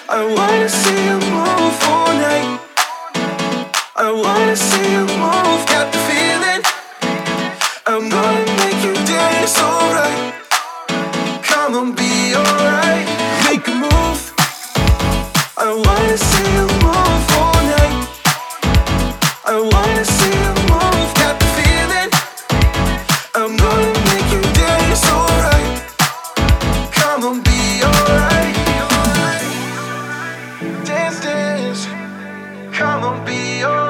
I wanna see you move all night. I wanna see you move, got the feeling. I'm gonna make you dance alright. Come on, be alright. Make a move. I wanna see you move all night. I wanna see you move, got the feeling. I'm gonna make you dance alright. Come on, be alright. Dance, dance. Come on, be alright.